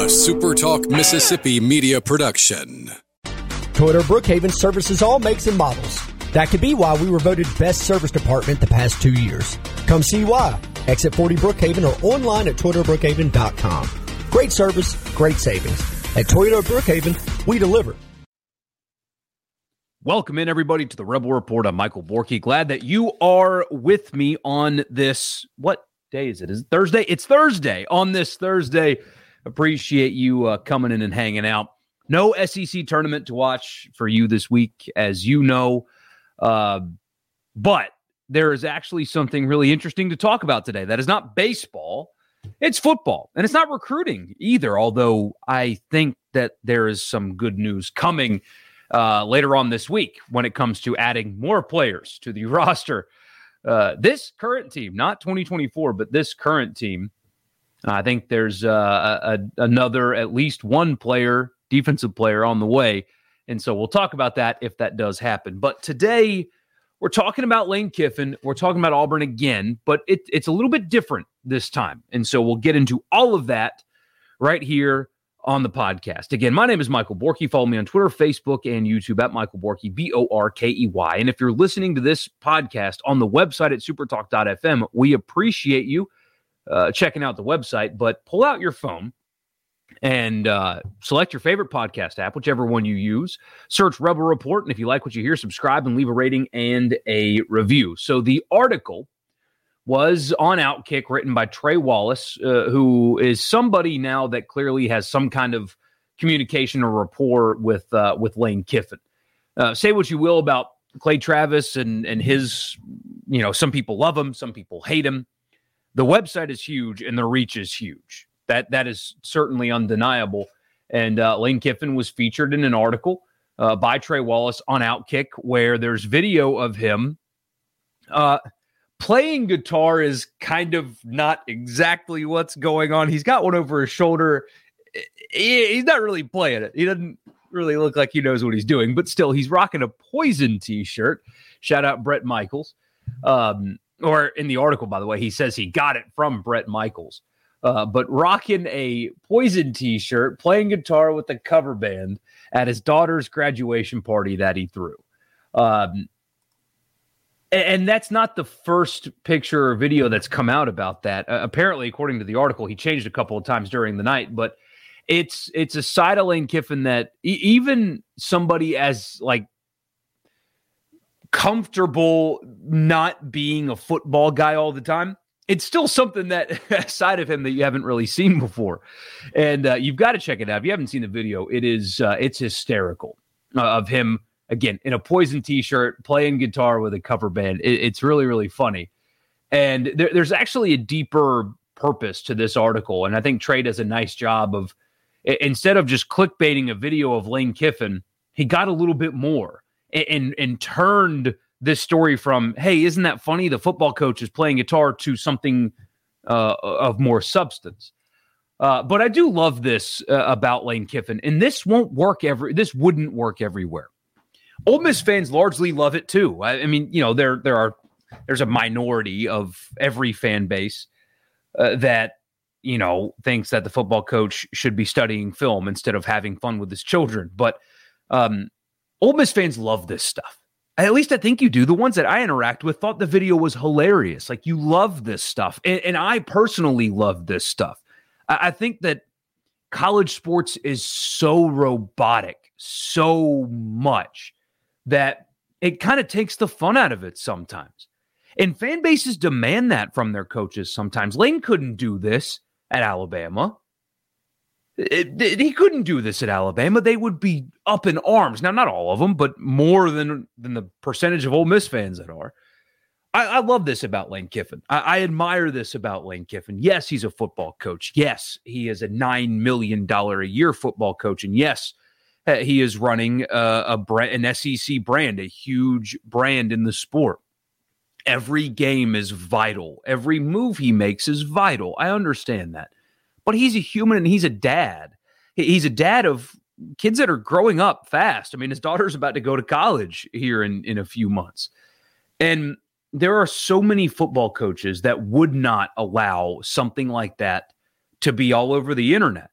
SuperTalk Mississippi media production. Toyota Brookhaven services all makes and models. That could be why we were voted best service department the past 2 years. Come see why. Exit 40 Brookhaven or online at ToyotaBrookhaven.com. Great service, great savings. At Toyota Brookhaven, we deliver. Welcome in, everybody, to the Rebel Report. I'm Michael Borky. Glad that you are with me on this. What day is it? Is it Thursday? It's Thursday. On this Thursday, appreciate you coming in and hanging out. No SEC tournament to watch for you this week, as you know. But there is actually something really interesting to talk about today. That is not baseball. It's football. And it's not recruiting either, although I think that there is some good news coming later on this week when it comes to adding more players to the roster. This current team, not 2024, but this current team, I think there's another, at least one player, defensive player on the way. And so we'll talk about that if that does happen. But today we're talking about Lane Kiffin. We're talking about Auburn again, but it's a little bit different this time. And so we'll get into all of that right here on the podcast. Again, my name is Michael Borky. Follow me on Twitter, Facebook, and YouTube at Michael Borky, Borkey. And if you're listening to this podcast on the website at supertalk.fm, we appreciate you checking out the website, but pull out your phone and select your favorite podcast app, whichever one you use. Search Rebel Report, and if you like what you hear, subscribe and leave a rating and a review. So the article was on Outkick, written by Trey Wallace, who is somebody now that clearly has some kind of communication or rapport with Lane Kiffin. Say what you will about Clay Travis and his, some people love him, some people hate him. The website is huge and the reach is huge. That is certainly undeniable. And Lane Kiffin was featured in an article by Trey Wallace on Outkick where there's video of him playing guitar. Is kind of not exactly what's going on. He's got one over his shoulder. He's not really playing it. He doesn't really look like he knows what he's doing, but still, he's rocking a Poison t-shirt. Shout out Brett Michaels. Or in the article, by the way, he says he got it from Brett Michaels. But rocking a Poison t-shirt, playing guitar with a cover band at his daughter's graduation party that he threw. And that's not the first picture or video that's come out about that. Apparently, according to the article, he changed a couple of times during the night, but it's a side of Lane Kiffin that even somebody as comfortable not being a football guy all the time, it's still something that side of him that you haven't really seen before. And you've got to check it out. If you haven't seen the video, it's hysterical of him, again, in a Poison t-shirt, playing guitar with a cover band. It's really, really funny. And there's actually a deeper purpose to this article. And I think Trey does a nice job of, instead of just clickbaiting a video of Lane Kiffin, he got a little bit more and turned this story from, hey, isn't that funny? The football coach is playing guitar, to something of more substance. But I do love this about Lane Kiffin. And this wouldn't work everywhere. Ole Miss fans largely love it too. I mean, there's a minority of every fan base that, thinks that the football coach should be studying film instead of having fun with his children. But Ole Miss fans love this stuff. At least I think you do. The ones that I interact with thought the video was hilarious. Like, you love this stuff. And I personally love this stuff. I think that college sports is so robotic, so much, that it kind of takes the fun out of it sometimes. And fan bases demand that from their coaches sometimes. Lane couldn't do this at Alabama. He couldn't do this at Alabama. They would be up in arms. Now, not all of them, but more than the percentage of Ole Miss fans that are. I love this about Lane Kiffin. I admire this about Lane Kiffin. Yes, he's a football coach. Yes, he is a $9 million a year football coach. And yes, he is running an SEC brand, a huge brand in the sport. Every game is vital. Every move he makes is vital. I understand that. But he's a human and he's a dad. He's a dad of kids that are growing up fast. I mean, his daughter's about to go to college here in a few months. And there are so many football coaches that would not allow something like that to be all over the internet.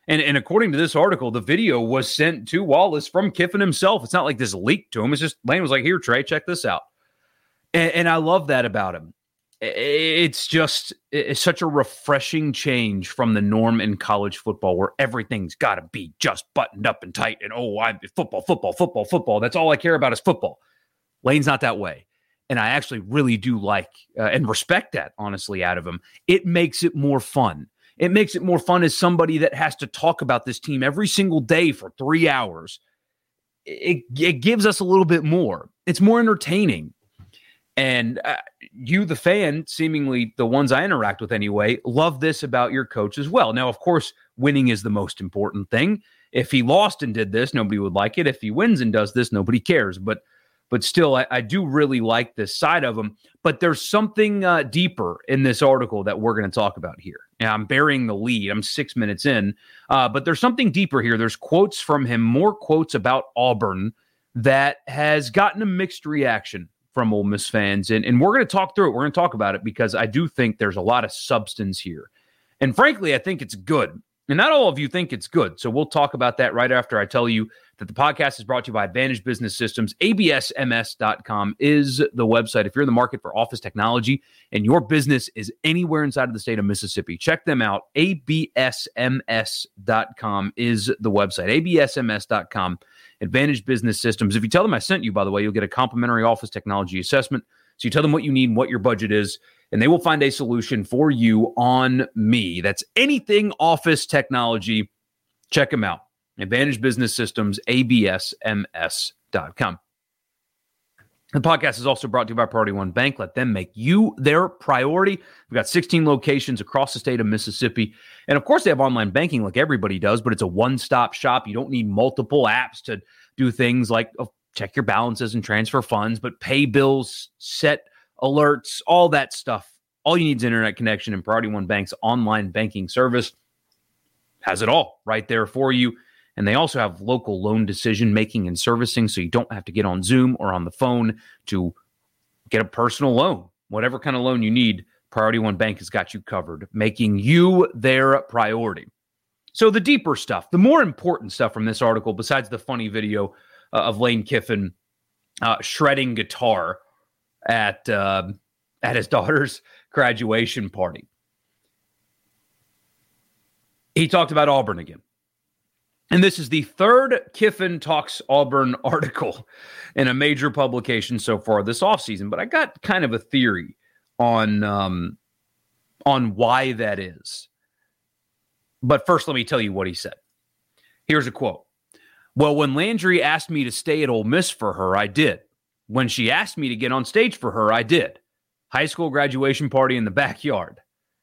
And according to this article, the video was sent to Wallace from Kiffin himself. It's not like this leaked to him. It's just Lane was like, here, Trey, check this out. And I love that about him. It's such a refreshing change from the norm in college football where everything's got to be just buttoned up and tight. And, I'm football. That's all I care about is football. Lane's not that way. And I actually really do like and respect that, honestly, out of him. It makes it more fun. It makes it more fun as somebody that has to talk about this team every single day for 3 hours. It gives us a little bit more. It's more entertaining. And you, the fan, seemingly the ones I interact with anyway, love this about your coach as well. Now, of course, winning is the most important thing. If he lost and did this, nobody would like it. If he wins and does this, nobody cares. But still, I do really like this side of him. But there's something deeper in this article that we're going to talk about here. Now, I'm burying the lead. I'm 6 minutes in. But there's something deeper here. There's quotes from him, more quotes about Auburn that has gotten a mixed reaction from Ole Miss fans. And we're going to talk through it. We're going to talk about it because I do think there's a lot of substance here. And frankly, I think it's good. And not all of you think it's good. So we'll talk about that right after I tell you that the podcast is brought to you by Advantage Business Systems. ABSMS.com is the website. If you're in the market for office technology and your business is anywhere inside of the state of Mississippi, check them out. ABSMS.com is the website. ABSMS.com, Advantage Business Systems. If you tell them I sent you, by the way, you'll get a complimentary office technology assessment. So you tell them what you need and what your budget is, and they will find a solution for you on me. That's anything office technology. Check them out. Advantage Business Systems, ABSMS.com. The podcast is also brought to you by Priority One Bank. Let them make you their priority. We've got 16 locations across the state of Mississippi. And of course, they have online banking like everybody does, but it's a one-stop shop. You don't need multiple apps to do things like check your balances and transfer funds, but pay bills, set alerts, all that stuff. All you need is internet connection, and Priority One Bank's online banking service has it all right there for you. And they also have local loan decision making and servicing, so you don't have to get on Zoom or on the phone to get a personal loan. Whatever kind of loan you need, Priority One Bank has got you covered, making you their priority. So the deeper stuff, the more important stuff from this article, besides the funny video of Lane Kiffin shredding guitar at his daughter's graduation party. He talked about Auburn again. And this is the third Kiffin Talks Auburn article in a major publication so far this offseason. But I got kind of a theory on why that is. But first, let me tell you what he said. Here's a quote. Well, when Landry asked me to stay at Ole Miss for her, I did. When she asked me to get on stage for her, I did. High school graduation party in the backyard.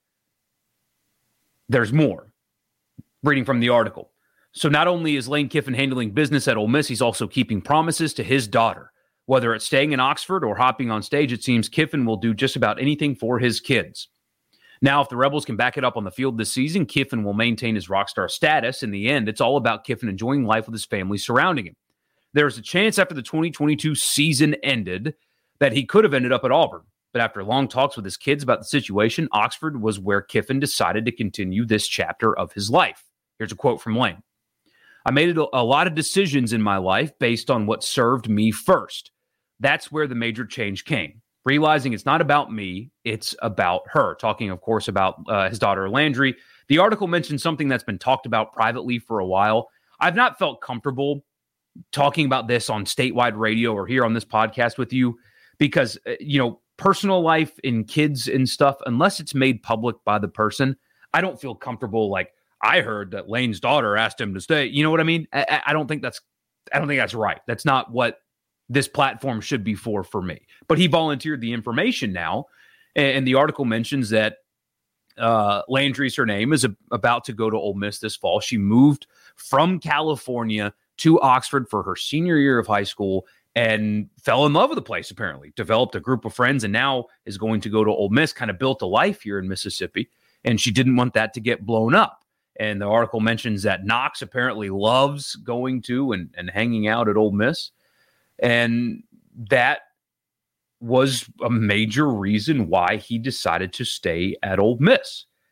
There's more. Reading from the article. So not only is Lane Kiffin handling business at Ole Miss, he's also keeping promises to his daughter. Whether it's staying in Oxford or hopping on stage, it seems Kiffin will do just about anything for his kids. Now, if the Rebels can back it up on the field this season, Kiffin will maintain his rock star status. In the end, it's all about Kiffin enjoying life with his family surrounding him. There's a chance after the 2022 season ended that he could have ended up at Auburn. But after long talks with his kids about the situation, Oxford was where Kiffin decided to continue this chapter of his life. Here's a quote from Lane. I made a lot of decisions in my life based on what served me first. That's where the major change came. Realizing it's not about me, it's about her. Talking, of course, about his daughter, Landry. The article mentions something that's been talked about privately for a while. I've not felt comfortable talking about this on statewide radio or here on this podcast with you because, personal life in kids and stuff, unless it's made public by the person, I don't feel comfortable like, I heard that Lane's daughter asked him to stay. You know what I mean? I don't think that's right. That's not what this platform should be for me. But he volunteered the information now. And the article mentions that Landry's her name is about to go to Ole Miss this fall. She moved from California to Oxford for her senior year of high school and fell in love with the place, apparently. Developed a group of friends and now is going to go to Ole Miss, kind of built a life here in Mississippi. And she didn't want that to get blown up. And the article mentions that Knox apparently loves going to and hanging out at Ole Miss. And that was a major reason why he decided to stay at Ole Miss.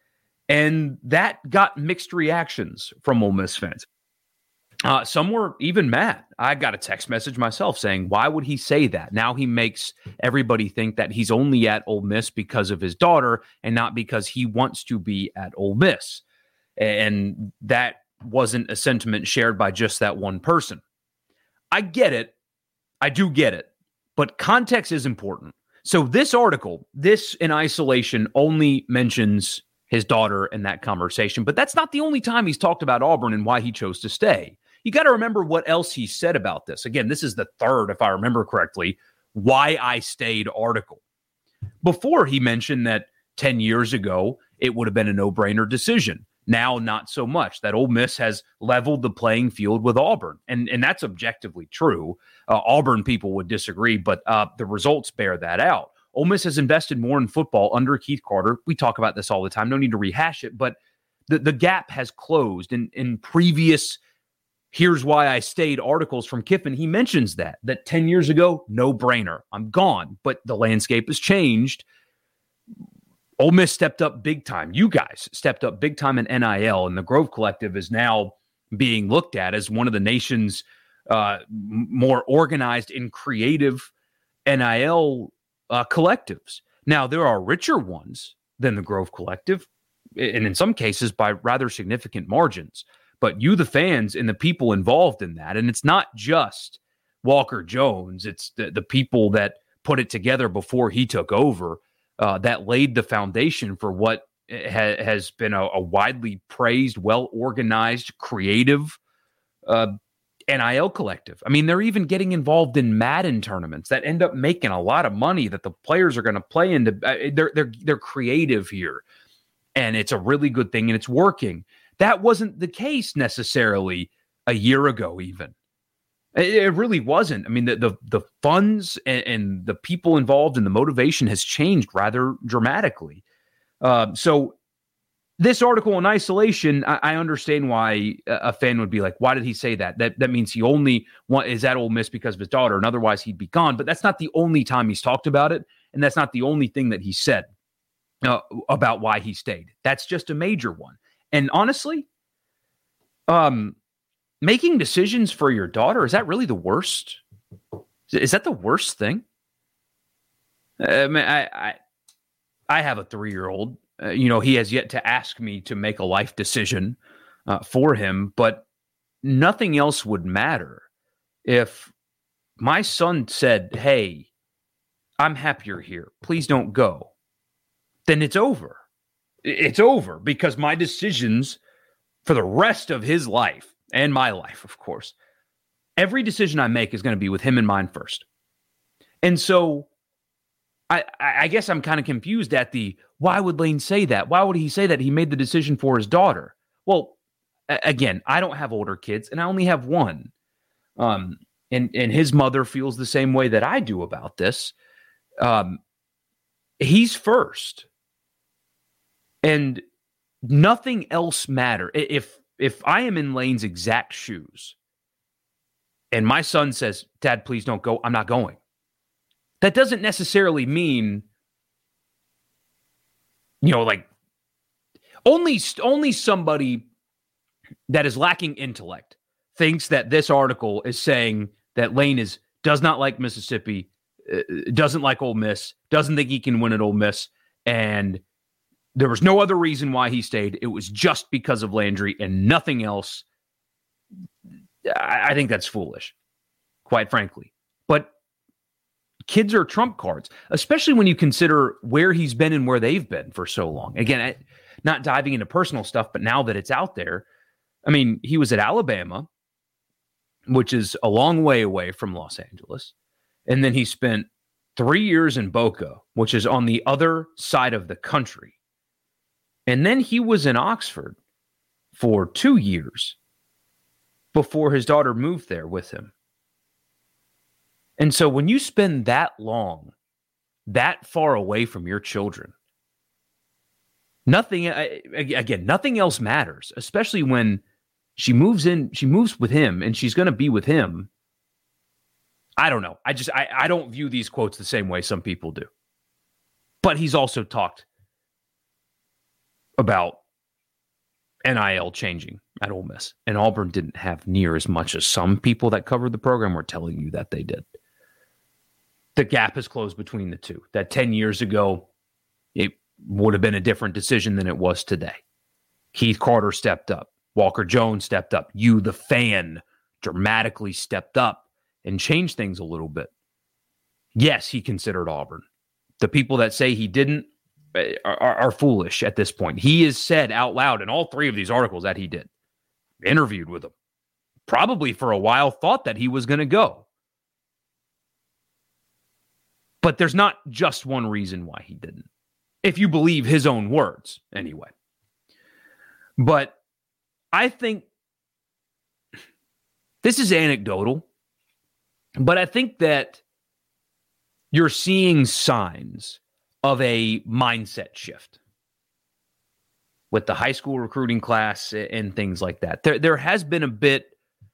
And that got mixed reactions from Ole Miss fans. Some were even mad. I got a text message myself saying, why would he say that? Now he makes everybody think that he's only at Ole Miss because of his daughter and not because he wants to be at Ole Miss. And that wasn't a sentiment shared by just that one person. I get it. I do get it. But context is important. So this article, this in isolation, only mentions his daughter in that conversation. But that's not the only time he's talked about Auburn and why he chose to stay. You got to remember what else he said about this. Again, this is the third, if I remember correctly, why I stayed article. Before, he mentioned that 10 years ago, it would have been a no-brainer decision. Now, not so much. That Ole Miss has leveled the playing field with Auburn. And that's objectively true. Auburn people would disagree, but the results bear that out. Ole Miss has invested more in football under Keith Carter. We talk about this all the time. No need to rehash it, but the gap has closed. In previous Here's Why I Stayed articles from Kiffin, he mentions that 10 years ago, no brainer. I'm gone, but the landscape has changed. Ole Miss stepped up big time. You guys stepped up big time in NIL, and the Grove Collective is now being looked at as one of the nation's more organized and creative NIL collectives. Now, there are richer ones than the Grove Collective, and in some cases by rather significant margins. But you, the fans, and the people involved in that, and it's not just Walker Jones, it's the people that put it together before he took over, that laid the foundation for what has been a widely praised, well-organized, creative NIL collective. I mean, they're even getting involved in Madden tournaments that end up making a lot of money that the players are going to play into. They're creative here, and it's a really good thing, and it's working. That wasn't the case necessarily a year ago, even. It really wasn't. I mean, the funds and the people involved and the motivation has changed rather dramatically. So this article in isolation, I understand why a fan would be like, why did he say that? That means he only is at Ole Miss because of his daughter, and otherwise he'd be gone. But that's not the only time he's talked about it, and that's not the only thing that he said about why he stayed. That's just a major one. And honestly, making decisions for your daughter, is that really the worst? Is that the worst thing? I mean, I have a 3-year-old. He has yet to ask me to make a life decision for him, but nothing else would matter. If my son said, hey, I'm happier here, please don't go, then it's over. It's over, because my decisions for the rest of his life, and my life, of course, every decision I make is going to be with him in mind first. And so I guess I'm kind of confused at why would Lane say that? Why would he say that he made the decision for his daughter? Well, again, I don't have older kids, and I only have one. And his mother feels the same way that I do about this. He's first. And nothing else matters. If I am in Lane's exact shoes and my son says, Dad, please don't go, I'm not going. That doesn't necessarily mean, like only somebody that is lacking intellect thinks that this article is saying that Lane does not like Mississippi, doesn't like Ole Miss, doesn't think he can win at Ole Miss, and there was no other reason why he stayed. It was just because of Landry and nothing else. I think that's foolish, quite frankly. But kids are trump cards, especially when you consider where he's been and where they've been for so long. Again, not diving into personal stuff, but now that it's out there, I mean, he was at Alabama, which is a long way away from Los Angeles. And then he spent 3 years in Boca, which is on the other side of the country. And then he was in Oxford for 2 years before his daughter moved there with him. And so when you spend that long, that far away from your children, nothing else matters, especially when she moves with him and she's going to be with him. I don't know. I don't view these quotes the same way some people do. But he's also talked about NIL changing at Ole Miss. And Auburn didn't have near as much as some people that covered the program were telling you that they did. The gap has closed between the two. That 10 years ago, it would have been a different decision than it was today. Keith Carter stepped up. Walker Jones stepped up. You, the fan, dramatically stepped up and changed things a little bit. Yes, he considered Auburn. The people that say he didn't are foolish at this point. He has said out loud in all three of these articles that he did. Interviewed with him. Probably for a while thought that he was going to go. But there's not just one reason why he didn't. If you believe his own words, anyway. But I think this is anecdotal, but I think that you're seeing signs of a mindset shift with the high school recruiting class and things like that. There has been a bit.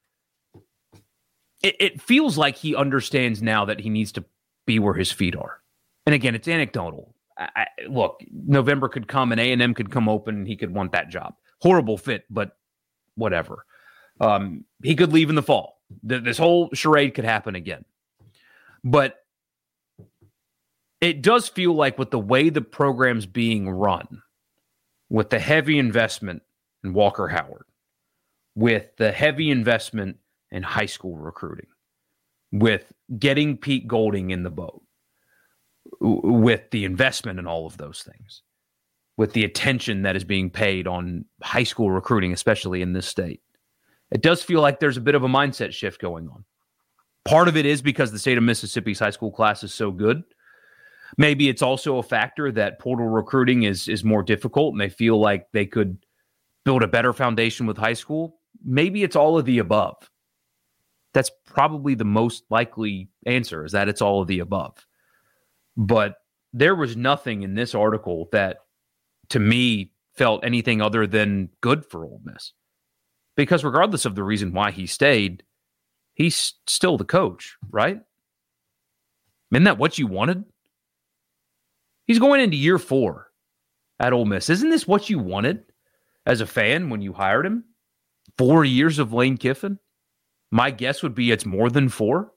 It feels like he understands now that he needs to be where his feet are. And again, it's anecdotal. Look, November could come and A&M could come open and he could want that job. Horrible fit, but whatever. He could leave in the fall. This whole charade could happen again. But it does feel like with the way the program's being run, with the heavy investment in Walker Howard, with the heavy investment in high school recruiting, with getting Pete Golding in the boat, with the investment in all of those things, with the attention that is being paid on high school recruiting, especially in this state, it does feel like there's a bit of a mindset shift going on. Part of it is because the state of Mississippi's high school class is so good. Maybe it's also a factor that portal recruiting is more difficult and they feel like they could build a better foundation with high school. Maybe it's all of the above. That's probably the most likely answer, is that it's all of the above. But there was nothing in this article that, to me, felt anything other than good for Ole Miss. Because regardless of the reason why he stayed, he's still the coach, right? Isn't that what you wanted? He's going into year 4 at Ole Miss. Isn't this what you wanted as a fan when you hired him? 4 years of Lane Kiffin? My guess would be it's more than 4.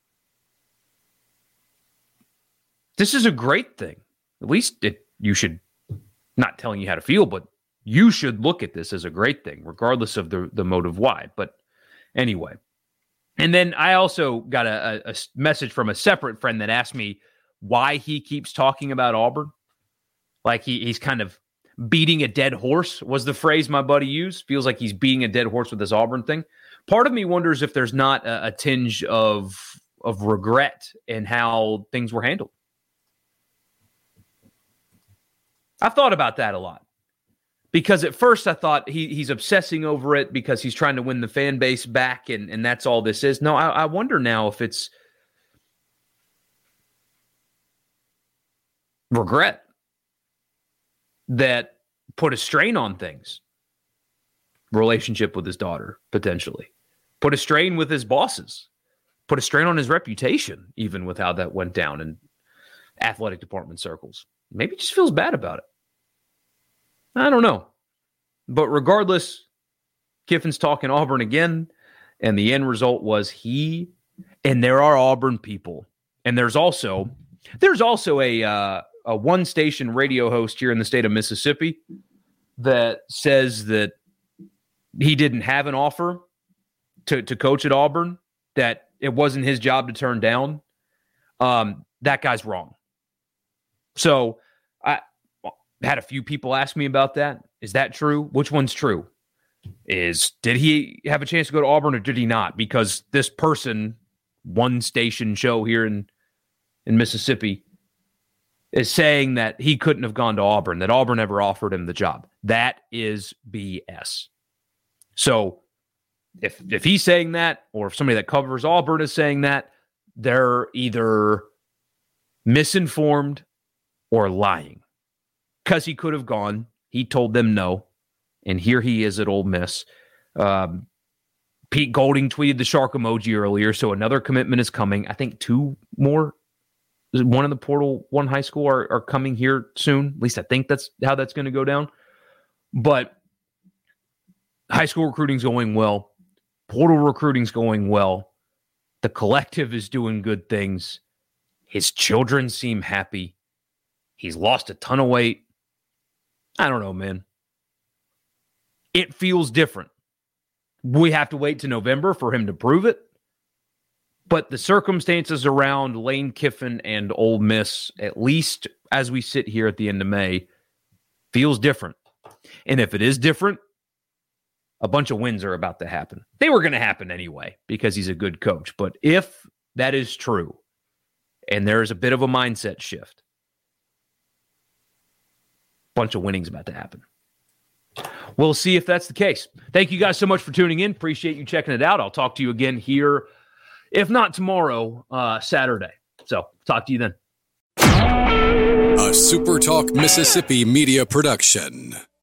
This is a great thing. At least you should, not telling you how to feel, but you should look at this as a great thing, regardless of the motive why. But anyway. And then I also got a message from a separate friend that asked me why he keeps talking about Auburn. Like he's kind of beating a dead horse was the phrase my buddy used. Feels like he's beating a dead horse with this Auburn thing. Part of me wonders if there's not a tinge of regret in how things were handled. I thought about that a lot. Because at first I thought he's obsessing over it because he's trying to win the fan base back and that's all this is. No, I wonder now if it's regret that put a strain on things. Relationship with his daughter, potentially. Put a strain with his bosses. Put a strain on his reputation, even with how that went down in athletic department circles. Maybe he just feels bad about it. I don't know. But regardless, Kiffin's talking Auburn again, and the end result was and there are Auburn people. And there's also a one-station radio host here in the state of Mississippi that says that he didn't have an offer to coach at Auburn, that it wasn't his job to turn down. That guy's wrong. So I had a few people ask me about that. Is that true? Which one's true? Did he have a chance to go to Auburn or did he not? Because this person, one station show here in Mississippi, is saying that he couldn't have gone to Auburn, that Auburn never offered him the job. That is BS. So if he's saying that, or if somebody that covers Auburn is saying that, they're either misinformed or lying. Because he could have gone. He told them no. And here he is at Ole Miss. Pete Golding tweeted the shark emoji earlier, so another commitment is coming. I think 2 more. One in the portal, one high school are coming here soon. At least I think that's how that's going to go down. But High school recruiting's going well. Portal recruiting's going well. The collective is doing good things. His children seem happy. He's lost a ton of weight. I don't know, man. It feels different. We have to wait to November for him to prove it. But the circumstances around Lane Kiffin and Ole Miss, at least as we sit here at the end of May, feels different. And if it is different, a bunch of wins are about to happen. They were going to happen anyway because he's a good coach. But if that is true and there is a bit of a mindset shift, a bunch of winning's about to happen. We'll see if that's the case. Thank you guys so much for tuning in. Appreciate you checking it out. I'll talk to you again here, if not tomorrow, Saturday. So talk to you then. A SuperTalk Mississippi media production.